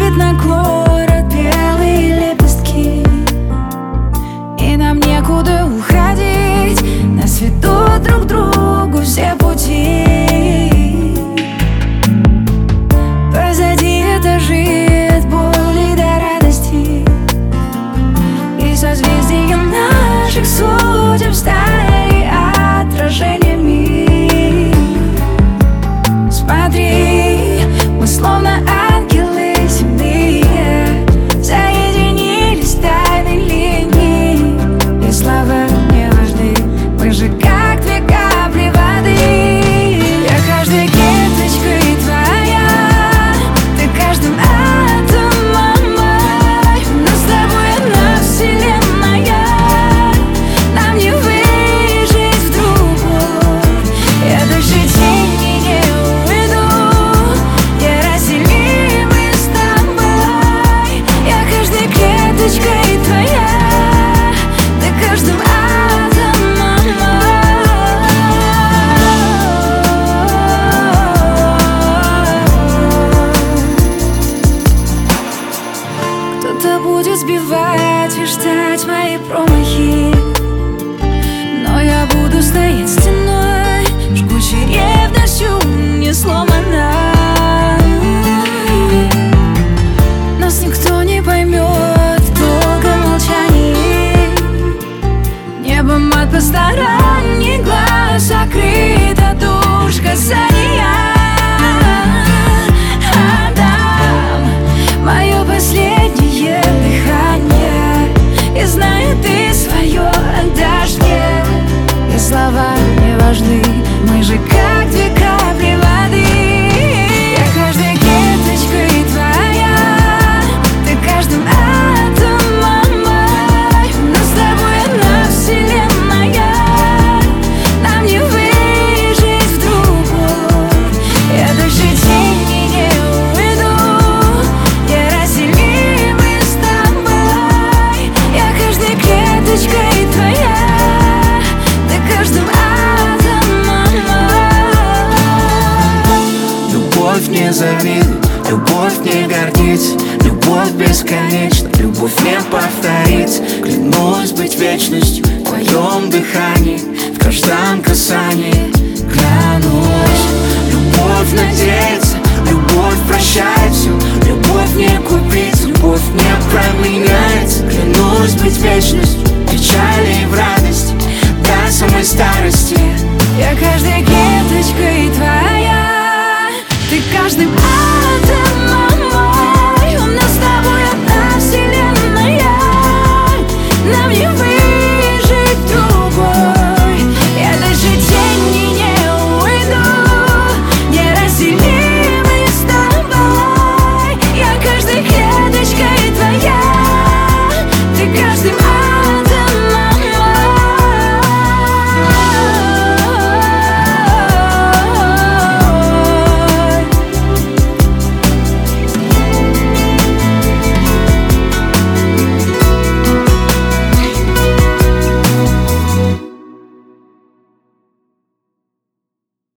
смотрит на город белые лепестки, и нам некуда уходить, нас ведут друг к другу все пути. Позади этажи от боли до радости, и созвездия наших судеб стали отражениями. Смотри, мы словно ангелы земные, соединились тайной линией, и слова не важны, мы же как две капли воды. Я каждой кисточкой твоя, ты каждым атомом мой, но с тобой одна вселенная, нам не выжить в другой. Я дальше тени не уйду, неразделимы с тобой. Я каждой клеточкой твоя, ты каждым атомом мой. Кто-то будет сбивать и ждать мои промахи, но я буду стоять стеной, жгучей ревностью не сломана. Нас никто не поймет в долгом молчании, небом от посторонних глаз закрыта душ касания. Отдам мое последнее дыхание, и знаю, ты свое отдашь мне. И слова не важны, мы же как две капли воды. Я каждой кисточкой твоя, ты каждым атомом мой, но с тобой одна вселенная, нам не выжить в другой. Я дальше тени не уйду, неразделимы с тобой. Я каждой клеточкой твоя, ты каждым атомом мой. Любовь не завидует, любовь не гордится, любовь бесконечна, любовь не повторится. Клянусь быть вечностью в твоем дыхании, в каждом касании. Клянусь, любовь надеется, любовь прощает все, любовь не купить, любовь не променяется. Клянусь быть вечностью в печали и в радости, до самой старости. Я каждой клеточкой твоя, ты каждым